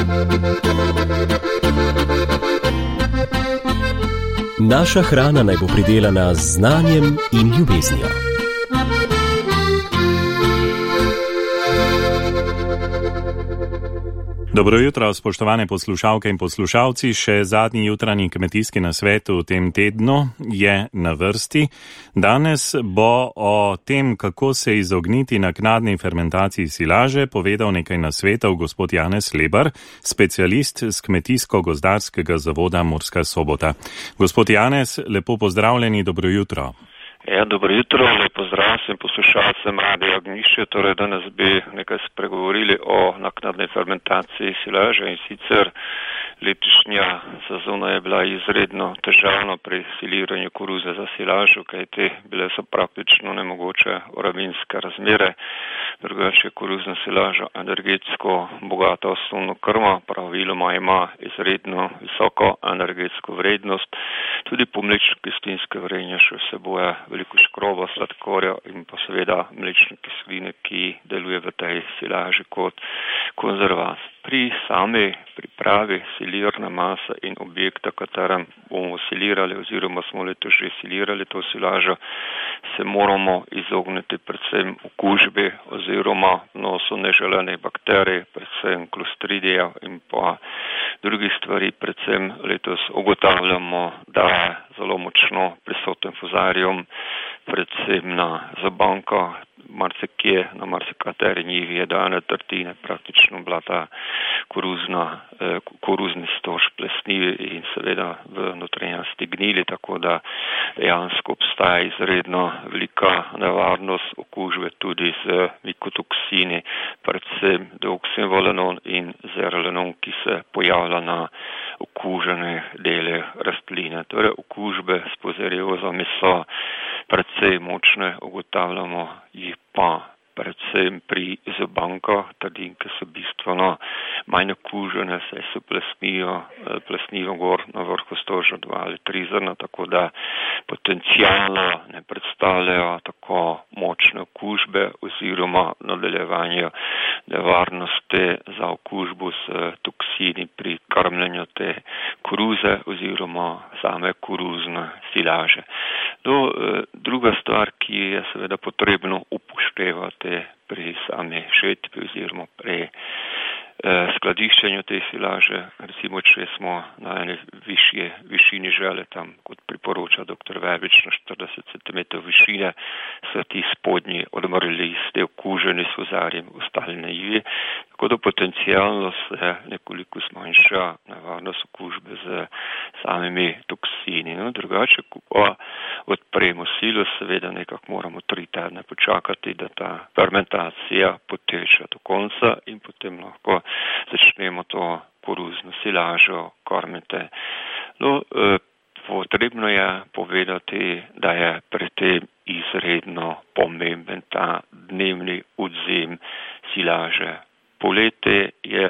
Naša hrana naj bo pridelana z znanjem in ljubeznijo. Dobro jutro, spoštovane poslušalke in poslušalci. Še zadnji jutranji kmetijski nasvet v tem tednu je na vrsti. Danes bo o tem, kako se izogniti naknadni fermentaciji silaže, povedal nekaj nasvetov gospod Janez Lebar, specialist z Kmetijsko-gozdarskega zavoda Murska Sobota. Gospod Janez, lepo pozdravljeni, dobro jutro. Ja, dobro jutro, lepo pozdrav vsem poslušalcem Radia Ognjišče. Torej, danes bi nekaj spregovorili o naknadni fermentaciji silaže in sicer letošnja sezona je bila izredno težavna pri siliranju koruze za silažo, kajti bile so praktično nemogoče oravinske razmere. Drugače koruzna silaža energetsko bogata osnovno krmo, praviloma ima izredno visoko energetsko vrednost. Tudi po mlečni kislinske vrenje še vseboje veliko škroba, sladkorja in pa seveda mlečne kisline, ki deluje v tej silaži kot konzervans. Pri sami pripravi silirne mase in objekta, katerem bomo silirali oziroma smo letos že silirali to silažo, se moramo izogniti predvsem okužbi oziroma vnosu neželenih bakterij, predvsem klostridija in pa drugih stvari. Predvsem letos ugotavljamo, da je zelo močno prisoten fuzarium, predvsem na zabankah, marsikje, na marsikateri njivi je do 1/3 praktično bila ta koruzni stož plesnivi in seveda v notranjosti gnili, tako da dejansko obstaja izredno velika nevarnost okužbe tudi z mikotoksini, predvsem deoksinvolanon in zeralenon, ki se pojavlja na okužene dele rastline. Torej okužbe s pozeriozami so predvsej močne, ugotavljamo jih pa predvsem pri zabankah, trdinke so bistveno manj okužene, saj se plesnijo gor na vrhu stoža 2 ali 3 zrna, tako da potencialno ne predstavljajo tako močne okužbe oziroma nadaljevanje nevarnosti za okužbo s toksini pri krmljenju te koruze oziroma same koruzne silaže. Druga stvar, ki je seveda potrebno upoštevati pri sami žetvi oziroma pri skladiščenju te silaže, recimo, če smo na eni višini žele, tam kot priporoča dr. Verbič na 40 cm višine, so ti spodnji odmrli listi okuženi s fuzarijem ostali na njivi, tako da potencialno se nekoliko zmanjša nevarnost okužbe z samimi toksini. No, drugače, ko pa odpremo silo, seveda nekako moramo 3 tedne počakati, da ta fermentacija poteče do konca in potem lahko začnemo to koruzno silažo krmiti. No, potrebno je povedati, da je pri tem izredno pomemben ta dnevni odzem silaže. Poleti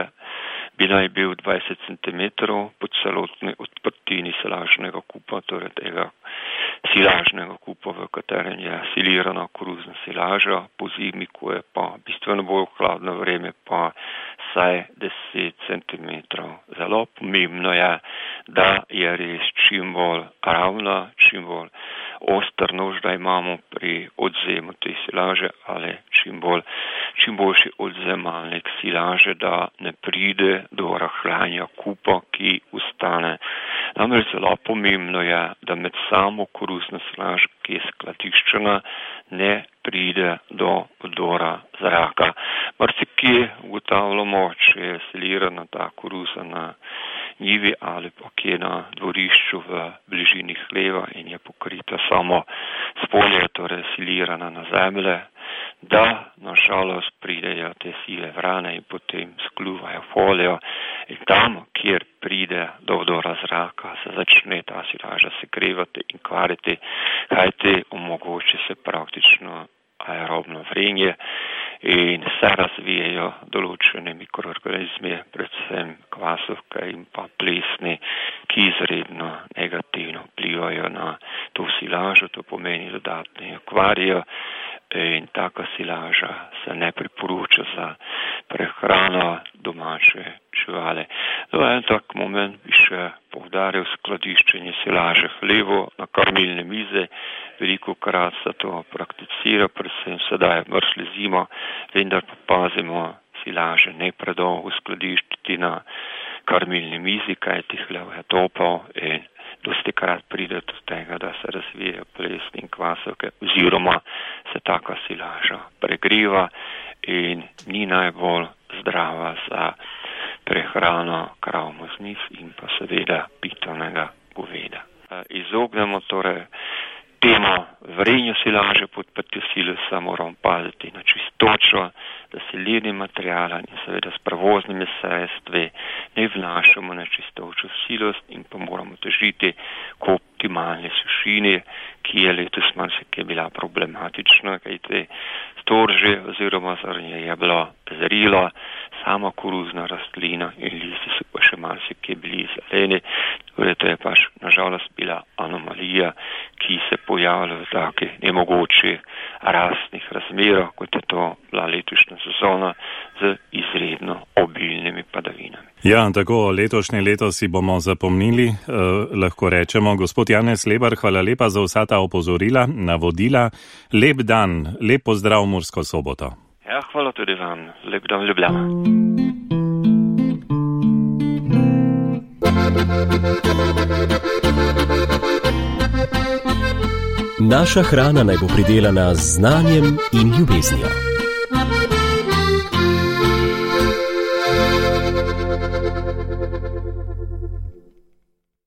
bi naj bil 20 cm po celotni odprtini silažnega kupa, torej tega silažnega kupa, v katerem je silirana koruzna silaža. Po zimi, ko je pa bistveno bolj hladno vreme, pa vsaj 10 cm. Zelo pomembno je, da je res čim bolj ravna, čim bolj oster nož, da imamo pri odzemu te silaže ali čim boljši odzemalnik silaže, da ne pride do rahljanja kupa, ki ostane. Namreč zelo pomembno je, da med samo koruzno silažo, ki je skladiščena, ne pride do vdora zraka. Marsikje ugotavljamo, če je silirana ta koruza na njivi ali pa kje na dvorišču v bližini hleva in je pokrita samo spodnje, torej silirana na zemlje, da nažalost pridejo te sive vrane in potem skluvajo folijo in tam, kjer pride do vdora zraka, se začne ta silaža segrevati in kvariti, kajti omogoči se praktično aerobno vrenje in se razvijajo določene mikroorganizmi, predvsem kvasovke in pa plesni, ki izredno negativno vplivajo na to silažo, to pomeni dodatne kvarijo in taka silaža se ne priporoča za prehrano domače uničevale. En tak moment bi še povdaril skladiščenje silaže hleva na krmilne mize. Veliko krat se to prakticira, predvsem sedaj mrzle zimo, vendar pa pazimo silaže ne predolgo skladiščiti na krmilni mizi, kajti hlev je topel in dosti krat pride do tega, da se razvijejo plesni in kvasovke, oziroma se taka silaža pregriva in ni najbolj zdrava za prehrano krav moznic in pa seveda pitovnega goveda. Izognemo torej temu vrenju silaže pod prtjo silosa, moramo paziti na čistočo, da se ledni materiala in seveda s prevoznimi sredstvi ne vnašamo na čistočo silos in pa moramo težiti k optimalni sušini, ki je letos marsikaj bila problematična, kajti storže oziroma zrnje je bilo zrelo, sama koruzna rastlina in listi so pa še marsikaj bili zeleni. Torej, to je pač nažalost bila anomalija, ki se pojavlja v takih nemogočih rastnih razmerah, kot je to bila letošnja sezona z izredno obilnimi padavinami. Ja, tako letošnje leto si bomo zapomnili, lahko rečemo. Gospod Janez Lebar, hvala lepa za vsa ta opozorila, navodila. Lep dan, lep pozdrav v Mursko Soboto. Ja, hvala tudi vam. Lep dan, Ljubljana. Naša hrana naj bo pridelana z znanjem in ljubeznijo.